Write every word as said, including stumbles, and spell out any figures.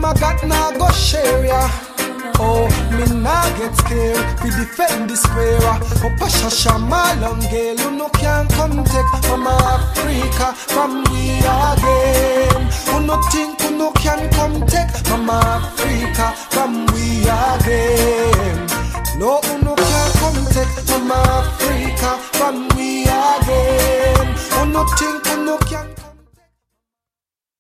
them I got now go share ya. Oh, me nah get scared, we defend this prayer. Oh, Pasha Shamalam girl, you no can come take from Africa, from we again.